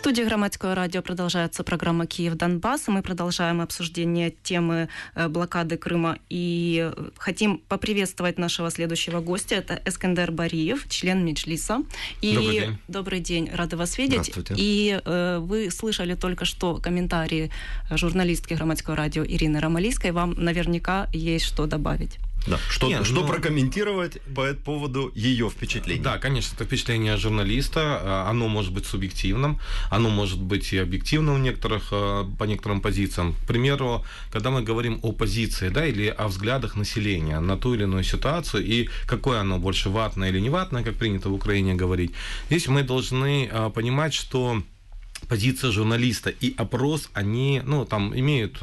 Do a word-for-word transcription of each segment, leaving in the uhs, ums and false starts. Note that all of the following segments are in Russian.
студии Громадского радио продолжается программа «Киев-Донбасс». Мы продолжаем обсуждение темы блокады Крыма и хотим поприветствовать нашего следующего гостя. Это Эскендер Бариев, член Меджлиса. И добрый день. Добрый день, рады вас видеть. И э, вы слышали только что комментарии журналистки Громадского радио Ирины Ромалийской. Вам наверняка есть что добавить. Да. Что, Нет, что ну... прокомментировать по поводу ее впечатлений? Да, конечно, это впечатление журналиста, оно может быть субъективным, оно может быть и объективным в некоторых, по некоторым позициям. К примеру, когда мы говорим о позиции, да, или о взглядах населения на ту или иную ситуацию, и какое оно больше ватное или не ватное, как принято в Украине говорить, здесь мы должны понимать, что позиция журналиста и опрос, они, ну, там, имеют...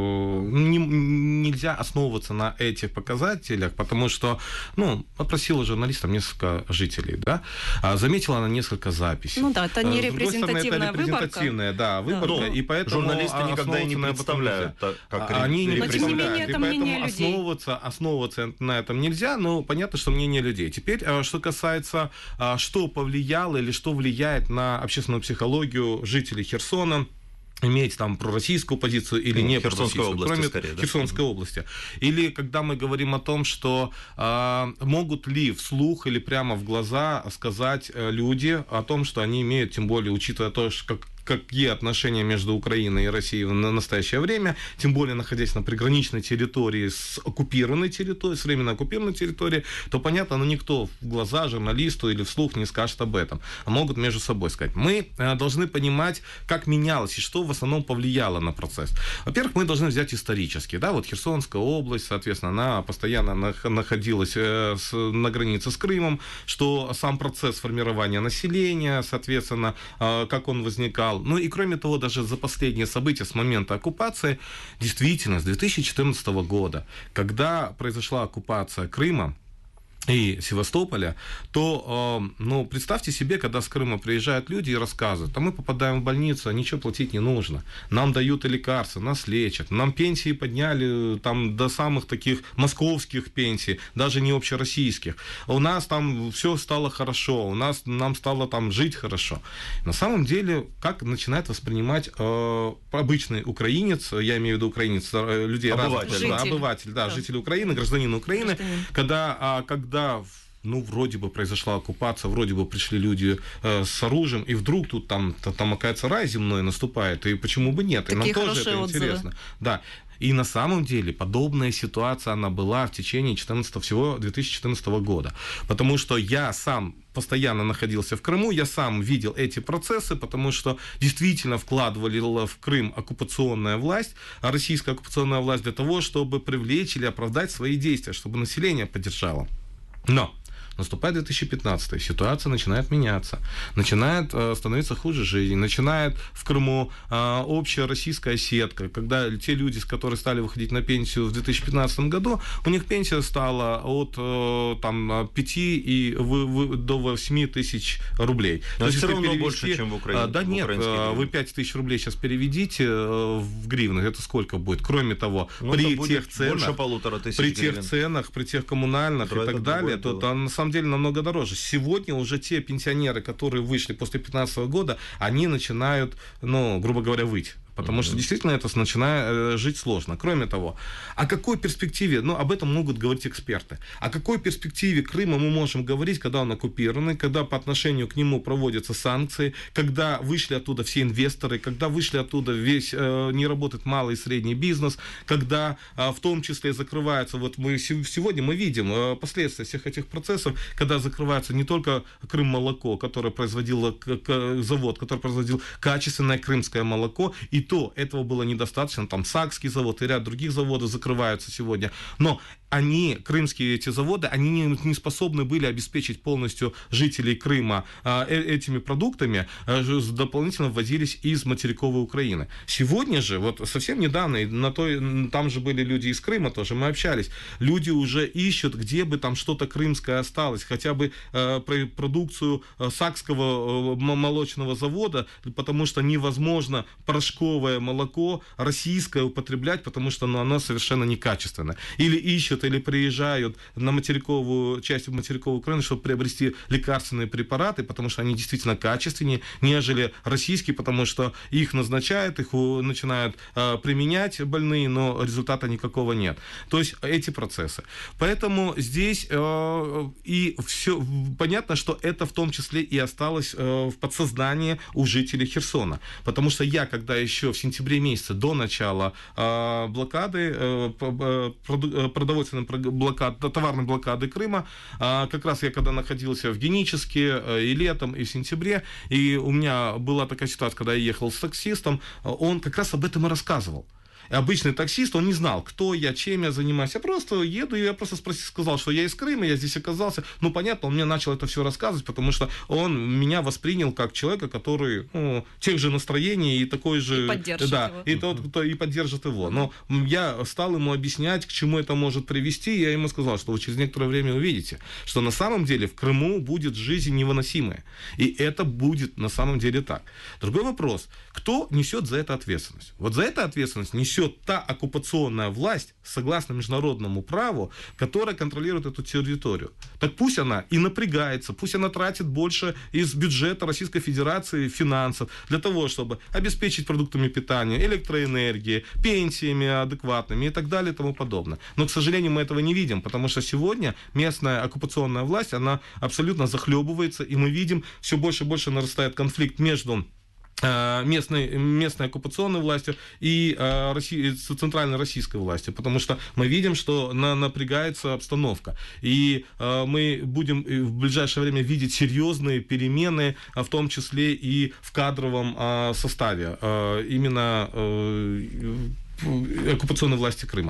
Не, нельзя основываться на этих показателях, потому что, ну, опросила журналистов несколько жителей, да, заметила она несколько записей. Ну да, это не репрезентативная стороны, это репрезентативная, выборка. да, выборка, да. и поэтому... Журналисты никогда и не представляют, как Они не но, тем не менее, представляют, это и поэтому мнение людей. основываться, основываться на этом нельзя, но понятно, что мнение людей. Теперь, что касается, что повлияло или что влияет на общественную психологию жителей Херсона, иметь там пророссийскую позицию или ну, не Херсонской пророссийскую, области, кроме скорее, да? Херсонской области. Или когда мы говорим о том, что э, могут ли вслух или прямо в глаза сказать э, люди о том, что они имеют, тем более учитывая то, что как какие отношения между Украиной и Россией на настоящее время, тем более находясь на приграничной территории с оккупированной территорией, с временно оккупированной территорией, то, понятно, но никто в глаза журналисту или вслух не скажет об этом, а могут между собой сказать. Мы должны понимать, как менялось и что в основном повлияло на процесс. Во-первых, мы должны взять исторически, да, вот Херсонская область, соответственно, она постоянно находилась на границе с Крымом, что сам процесс формирования населения, соответственно, как он возникал. Ну и кроме того, даже за последние события с момента оккупации, действительно, с две тысячи четырнадцатого года, когда произошла оккупация Крыма и Севастополя, то, э, ну, представьте себе, когда с Крыма приезжают люди и рассказывают, а мы попадаем в больницу, а ничего платить не нужно, нам дают и лекарства, нас лечат, нам пенсии подняли там до самых таких московских пенсий, даже не общероссийских, у нас там все стало хорошо, у нас, нам стало там жить хорошо. На самом деле, как начинает воспринимать э, обычный украинец, я имею в виду украинец, людей обыватель, разных, да, обыватель, да, да, житель Украины, гражданин Украины, гражданин. когда, когда Да, ну, вроде бы произошла оккупация, вроде бы пришли люди э, с оружием, и вдруг тут там, там, оказывается, рай земной наступает, и почему бы нет? Такие и нам тоже это отзывы. Интересно. Да. И на самом деле подобная ситуация, она была в течение четырнадцатого, всего две тысячи четырнадцатого года. Потому что я сам постоянно находился в Крыму, я сам видел эти процессы, потому что действительно вкладывали в Крым оккупационная власть, а российская оккупационная власть для того, чтобы привлечь или оправдать свои действия, чтобы население поддержало. Но наступает две тысячи пятнадцатый, ситуация начинает меняться, начинает э, становиться хуже жизнь, начинает в Крыму э, общая российская сетка, когда те люди, которые стали выходить на пенсию в две тысячи пятнадцатом году, у них пенсия стала от э, там, пяти и в, в, до восьми тысяч рублей. Но То все есть, равно перевести, больше, чем в Украине. Да в нет, вы пять тысяч рублей сейчас переведите э, в гривны, это сколько будет? Кроме того, ну, при тех ценах, больше полутора тысяч при гривен. тех ценах, при тех коммунальных Который и так далее, то, то на самом деле намного дороже. Сегодня уже те пенсионеры, которые вышли после две тысячи пятнадцатого года, они начинают, ну, грубо говоря, выть. Потому mm-hmm. что действительно это начинает жить сложно. Кроме того, о какой перспективе, ну, об этом могут говорить эксперты, о какой перспективе Крыма мы можем говорить, когда он оккупированный, когда по отношению к нему проводятся санкции, когда вышли оттуда все инвесторы, когда вышли оттуда весь, э, не работает малый и средний бизнес, когда э, в том числе закрывается, вот мы сегодня мы видим э, последствия всех этих процессов, когда закрывается не только Крым-молоко, которое производило к- к- завод, который производил качественное крымское молоко, и то этого было недостаточно, там Сакский завод и ряд других заводов закрываются сегодня, но они, крымские эти заводы, они не, не способны были обеспечить полностью жителей Крыма э, этими продуктами, э, дополнительно ввозились из материковой Украины. Сегодня же, вот совсем недавно, на той, там же были люди из Крыма тоже, мы общались, люди уже ищут, где бы там что-то крымское осталось, хотя бы э, продукцию Сакского э, молочного завода, потому что невозможно порошковый дешевое молоко российское употреблять, потому что ну, оно совершенно некачественное. Или ищут, или приезжают на материковую часть материковой Украины, чтобы приобрести лекарственные препараты, потому что они действительно качественнее, нежели российские, потому что их назначают, их начинают э, применять больные, но результата никакого нет. То есть эти процессы. Поэтому здесь э, и все понятно, что это в том числе и осталось э, в подсознании у жителей Херсона. Потому что я, когда еще в сентябре месяце до начала э, блокады, э, продовольственной блокады, товарной блокады Крыма, э, как раз я когда находился в Геническе э, и летом, и в сентябре, и у меня была такая ситуация, когда я ехал с таксистом, он как раз об этом и рассказывал. Обычный таксист, он не знал, кто я, чем я занимаюсь. Я просто еду, и я просто спросил, сказал, что я из Крыма, я здесь оказался. Ну, понятно, он мне начал это все рассказывать, потому что он меня воспринял как человека, который ну, тех же настроений и такой же... И поддержит да, его. И тот, кто и поддержит его. Но я стал ему объяснять, к чему это может привести, и я ему сказал, что вы через некоторое время увидите, что на самом деле в Крыму будет жизнь невыносимая. И это будет на самом деле так. Другой вопрос, кто несет за это ответственность? Вот за это ответственность несет та оккупационная власть, согласно международному праву, которая контролирует эту территорию. Так пусть она и напрягается, пусть она тратит больше из бюджета Российской Федерации финансов для того, чтобы обеспечить продуктами питания, электроэнергией, пенсиями адекватными и так далее и тому подобное. Но, к сожалению, мы этого не видим, потому что сегодня местная оккупационная власть, она абсолютно захлебывается, и мы видим, все больше и больше нарастает конфликт между местной, местной оккупационной властью и э, России, центральной российской властью, потому что мы видим, что на, напрягается обстановка, и э, мы будем в ближайшее время видеть серьезные перемены, в том числе и в кадровом э, составе э, именно э, оккупационной власти Крыма.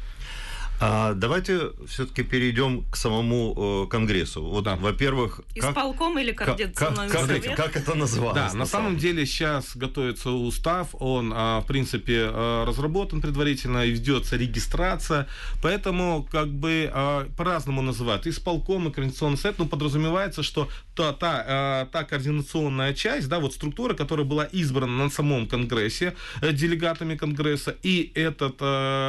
А давайте все-таки перейдем к самому э, Конгрессу. Вот, да. Во-первых, исполком или координационный как, совет? Как, как это называлось? Да, на, на самом деле? деле сейчас готовится устав, он, в принципе, разработан предварительно, и ведется регистрация, поэтому как бы по-разному называют. Исполком и координационный совет, ну, подразумевается, что та, та, та координационная часть, да, вот структура, которая была избрана на самом Конгрессе, делегатами Конгресса, и этот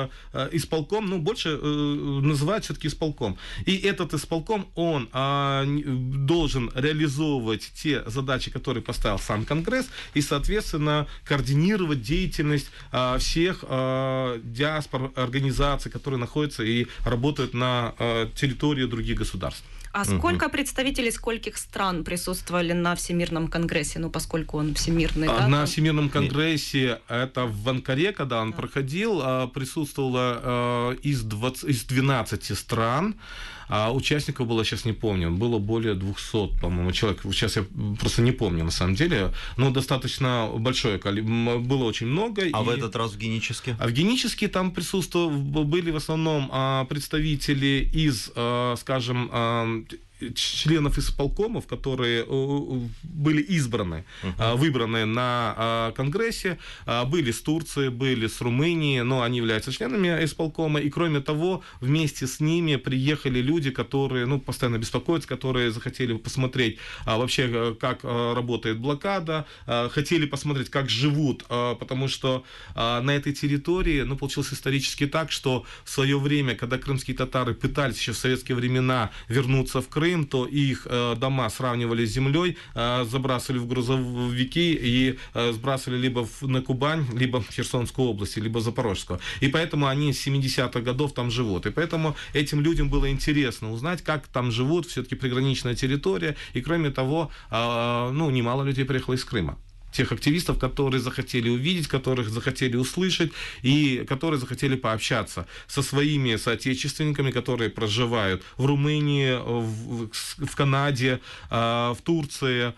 исполком, ну, больше называют все-таки исполком. И этот исполком, он а, должен реализовывать те задачи, которые поставил сам Конгресс, и, соответственно, координировать деятельность а, всех а, диаспор, организаций, которые находятся и работают на а, территории других государств. А сколько угу. представителей скольких стран присутствовали на Всемирном конгрессе, ну, поскольку он всемирный, да? На Всемирном конгрессе, это в Анкаре, когда он да. проходил, присутствовало из, двадцати, из двенадцати стран. А участников было, сейчас не помню, было более двухсот, по-моему, человек. Сейчас я просто не помню, на самом деле. Но достаточно большое количество, было очень много. А и... в этот раз в Геническе? А в Геническе там присутствовали, были в основном представители из, скажем, членов исполкомов, которые были избраны, uh-huh. выбраны на Конгрессе, были с Турции, были с Румынии, но они являются членами исполкома, и кроме того, вместе с ними приехали люди, которые, ну, постоянно беспокоятся, которые захотели посмотреть вообще, как работает блокада, хотели посмотреть, как живут, потому что на этой территории, ну, получилось исторически так, что в свое время, когда крымские татары пытались еще в советские времена вернуться в Крым, то их э, дома сравнивали с землей, э, забрасывали в грузовики и э, сбрасывали либо в, на Кубань, либо в Херсонскую область, либо Запорожскую. И поэтому они с семидесятых годов там живут. И поэтому этим людям было интересно узнать, как там живут, все-таки приграничная территория. И кроме того, э, ну, немало людей приехало из Крыма. Тех активистов, которые захотели увидеть, которых захотели услышать и которые захотели пообщаться со своими соотечественниками, которые проживают в Румынии, в, в Канаде, в Турции,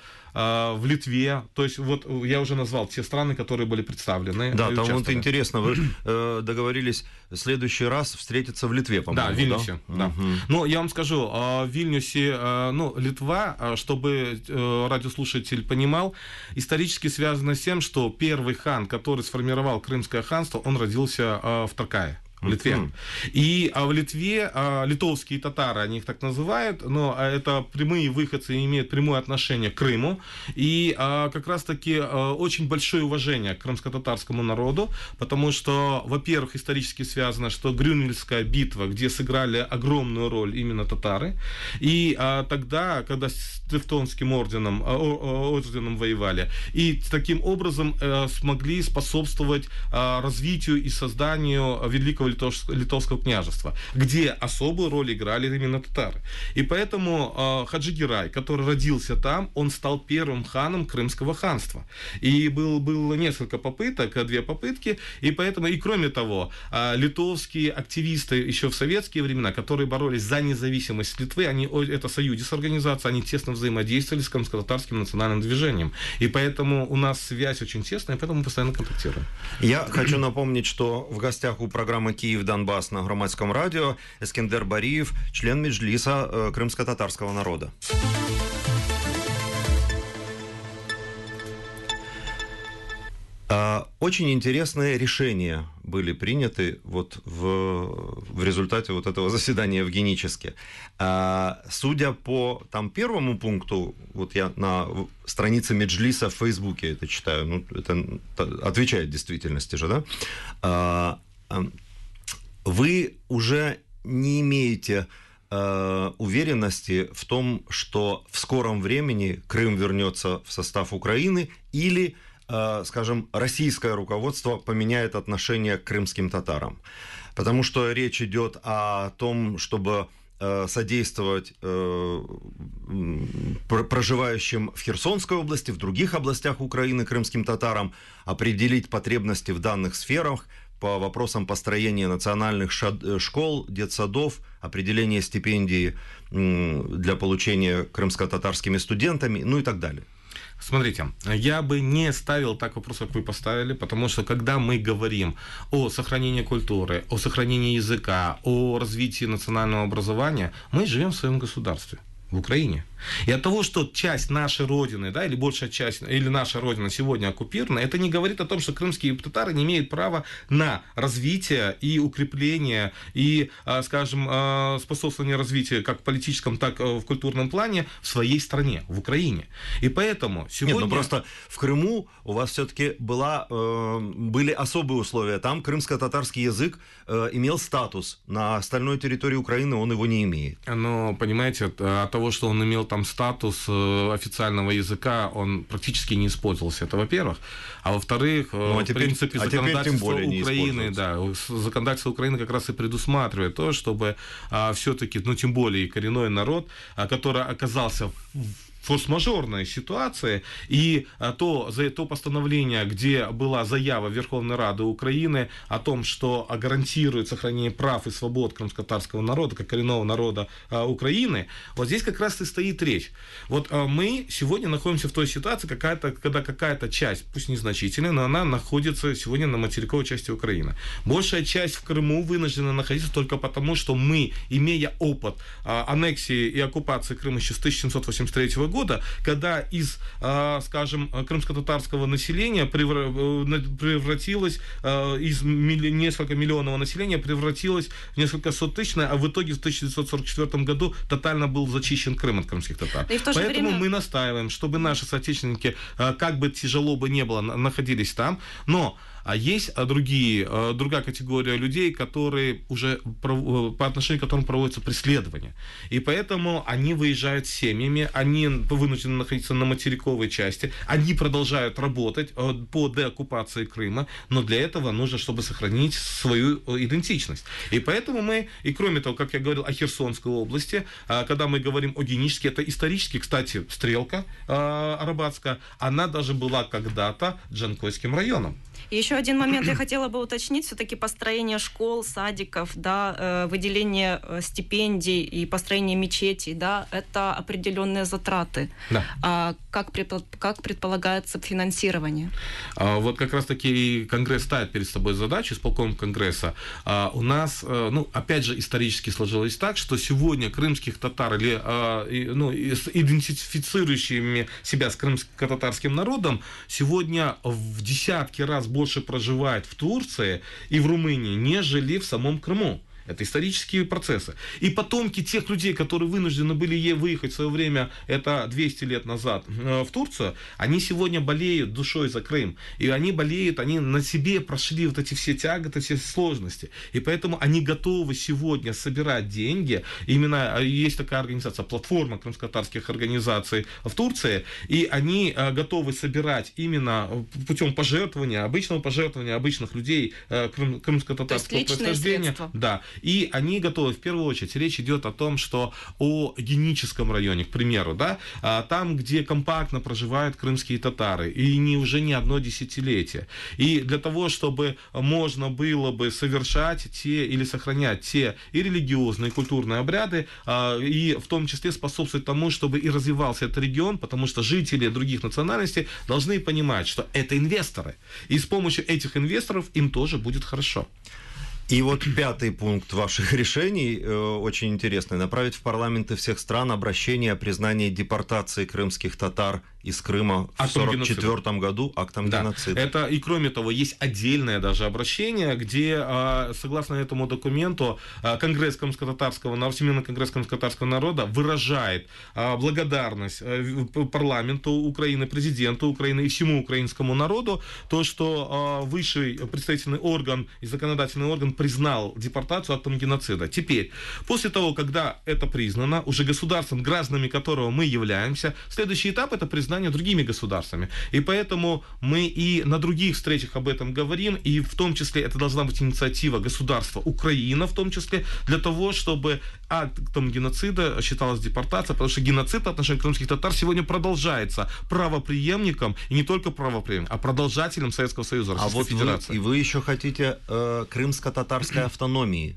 в Литве. То есть вот я уже назвал те страны, которые были представлены. Да, там вот интересно, вы э, договорились в следующий раз встретиться в Литве, по-моему. Да, в Вильнюсе. Да? Да. Угу. Но я вам скажу, в Вильнюсе, ну, Литва, чтобы радиослушатель понимал, исторически связано с тем, что первый хан, который сформировал Крымское ханство, он родился в Токае. В Литве. Mm-hmm. И а в Литве а, литовские татары, они их так называют, но а, это прямые выходцы и имеют прямое отношение к Крыму. И а, как раз-таки а, очень большое уважение к крымско-татарскому народу, потому что, во-первых, исторически связано, что Грюнвальдская битва, где сыграли огромную роль именно татары. И а, тогда, когда с Тевтонским орденом, а, орденом воевали, и таким образом а, смогли способствовать а, развитию и созданию великого Литовского княжества, где особую роль играли именно татары. И поэтому э, Хаджи Герай, который родился там, он стал первым ханом Крымского ханства. И был, было несколько попыток, две попытки, и поэтому, и кроме того, э, литовские активисты еще в советские времена, которые боролись за независимость Литвы, они, это Союзис организация, они тесно взаимодействовали с крымско-татарским национальным движением. И поэтому у нас связь очень тесная, и поэтому мы постоянно контактируем. Я хочу напомнить, что в гостях у программы «Киев-Донбасс» на Громадском радио Эскендер Бариев, член Меджлиса э, крымско-татарского народа. Э, очень интересные решения были приняты вот в, в результате вот этого заседания в Геническе. Э, судя по там первому пункту, вот я на странице Меджлиса в Фейсбуке это читаю, ну, это отвечает действительности же, да? Э, э, Вы уже не имеете э, уверенности в том, что в скором времени Крым вернется в состав Украины или, э, скажем, российское руководство поменяет отношение к крымским татарам. Потому что речь идет о том, чтобы э, содействовать э, проживающим в Херсонской области, в других областях Украины крымским татарам, определить потребности в данных сферах, по вопросам построения национальных школ, детсадов, определения стипендий для получения крымско-татарскими студентами, ну и так далее. Смотрите, я бы не ставил так вопрос, как вы поставили, потому что когда мы говорим о сохранении культуры, о сохранении языка, о развитии национального образования, мы живем в своем государстве, в Украине. И от того, что часть нашей Родины, да, или большая часть, или наша Родина сегодня оккупирована, это не говорит о том, что крымские татары не имеют права на развитие и укрепление, и, скажем, способствование развитию как в политическом, так и в культурном плане в своей стране, в Украине. И поэтому сегодня... Нет, ну просто в Крыму у вас все-таки была, были особые условия. Там крымско-татарский язык имел статус. На остальной территории Украины он его не имеет. Но, понимаете, от того, что он имел там статус официального языка, он практически не использовался. Это во-первых. А во-вторых, ну, а теперь, в принципе, а законодательство Украины, да, законодательство Украины как раз и предусматривает то, чтобы а, все-таки, ну, тем более коренной народ, а, который оказался в форс-мажорной ситуации, и то, за то постановление, где была заява Верховной Рады Украины о том, что гарантирует сохранение прав и свобод крымско-татарского народа, как коренного народа а, Украины, вот здесь как раз и стоит речь. Вот а, мы сегодня находимся в той ситуации, какая-то, когда какая-то часть, пусть незначительная, но она находится сегодня на материковой части Украины. Большая часть в Крыму вынуждена находиться только потому, что мы, имея опыт а, аннексии и оккупации Крыма еще с тысяча семьсот восемьдесят третьего года, когда из, скажем, крымско-татарского населения превратилось, из несколько миллионного населения превратилось в несколько сотысячное, а в итоге в тысяча девятьсот сорок четвёртом году тотально был зачищен Крым от крымских татар. Поэтому время... мы настаиваем, чтобы наши соотечественники, как бы тяжело бы не было, находились там, но а есть другие, другая категория людей, которые уже по отношению к которым проводятся преследования. И поэтому они выезжают с семьями, они вынуждены находиться на материковой части, они продолжают работать по деоккупации Крыма, но для этого нужно, чтобы сохранить свою идентичность. И поэтому мы, и кроме того, как я говорил о Херсонской области, когда мы говорим о Геническе, это исторически, кстати, Стрелка Арабатская, она даже была когда-то Джанкойским районом. И еще один момент я хотела бы уточнить, все-таки построение школ, садиков, да, выделение стипендий и построение мечетей, да, это определенные затраты. Да. А как, предпол- как предполагается финансирование? А вот как раз-таки Конгресс ставит перед собой задачу, исполком Конгресса. А у нас, ну, опять же, исторически сложилось так, что сегодня крымских татар, или, ну, идентифицирующими себя с крымско-татарским народом, сегодня в десятки раз больше проживает в Турции и в Румынии, нежели в самом Крыму. Это исторические процессы. И потомки тех людей, которые вынуждены были выехать в свое время, это двести лет назад, в Турцию, они сегодня болеют душой за Крым. И они болеют, они на себе прошли вот эти все тяготы, все сложности. И поэтому они готовы сегодня собирать деньги. Именно есть такая организация, платформа крымско-татарских организаций в Турции. И они готовы собирать именно путем пожертвования, обычного пожертвования обычных людей крым, крымско-татарского происхождения. Да. И они готовы, в первую очередь, речь идет о том, что о геническом районе, к примеру, да, там, где компактно проживают крымские татары, и не, уже не одно десятилетие. И для того, чтобы можно было бы совершать те или сохранять те и религиозные, и культурные обряды, и в том числе способствовать тому, чтобы и развивался этот регион, потому что жители других национальностей должны понимать, что это инвесторы. И с помощью этих инвесторов им тоже будет хорошо. И вот пятый пункт ваших решений, э, очень интересный. Направить в парламенты всех стран обращение о признании депортации крымских татар из Крыма в сорок четвёртом году актом да. геноцида. Это, и кроме того, есть отдельное даже обращение, где, согласно этому документу, Конгресс крымско-татарского, Всемирный конгресс крымско-татарского народа выражает благодарность парламенту Украины, президенту Украины и всему украинскому народу, то, что высший представительный орган и законодательный орган признал депортацию актом геноцида. Теперь, после того, когда это признано, уже государством, гражданами которого мы являемся, следующий этап — это признание другими государствами. И поэтому мы и на других встречах об этом говорим, и в том числе это должна быть инициатива государства Украина, в том числе для того, чтобы актом геноцида считалась депортация, потому что геноцид по отношению к крымских татар сегодня продолжается правопреемником, и не только правопреемником, а продолжателем Советского Союза, Российской а вот Федерации. Вы, и вы еще хотите э, крымско-татарской автономии.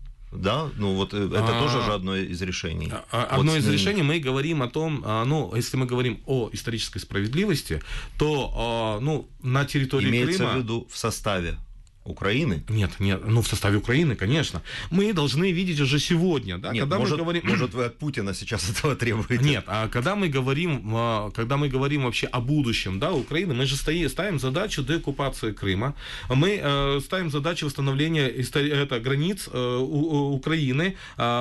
Да, ну вот это а, тоже же одно из решений. Одно вот из решений, мы говорим о том, ну, если мы говорим о исторической справедливости, то, ну, на территории Имеется Крыма... в виду в составе Украины? Нет, нет, ну в составе Украины, конечно. Мы должны видеть уже сегодня, да, нет, когда может, мы говорим... Может, вы от Путина сейчас этого требуете? Нет, а когда мы говорим, когда мы говорим вообще о будущем, да, Украины, мы же ставим задачу деоккупации Крыма, мы ставим задачу восстановления это, границ Украины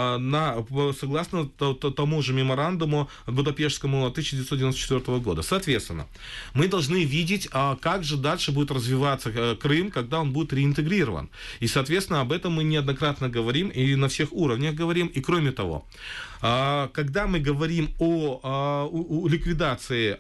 на, согласно тому же меморандуму Будапештскому тысяча девятьсот девяносто четвёртого года. Соответственно, мы должны видеть, как же дальше будет развиваться Крым, когда он будет реинтегрирован. И, соответственно, об этом мы неоднократно говорим и на всех уровнях говорим. И кроме того, когда мы говорим о ликвидации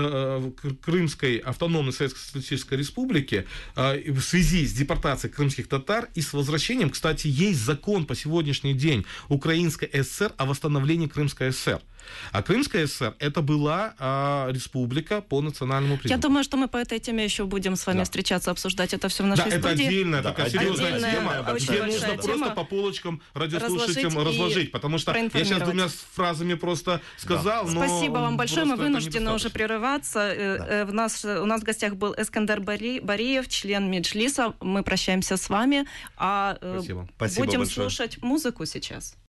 Крымской автономной Советской Социалистической Республики в связи с депортацией крымских татар и с возвращением, кстати, есть закон по сегодняшний день Украинской ССР о восстановлении Крымской ССР. А Крымская ССР это была а, республика по национальному признаку. Я думаю, что мы по этой теме еще будем с вами да. встречаться, обсуждать это все в нашей да, студии. Это отдельная да, такая серьезная отдельная, тема, где нужно тема. просто по полочкам радиослушателям разложить, потому что я сейчас двумя фразами просто сказал, да. но... Спасибо вам большое, мы вынуждены уже прерываться. Да. В нас, у нас в гостях был Эскендер Бариев, член Меджлиса. Мы прощаемся с вами, а Спасибо. будем Спасибо слушать музыку сейчас.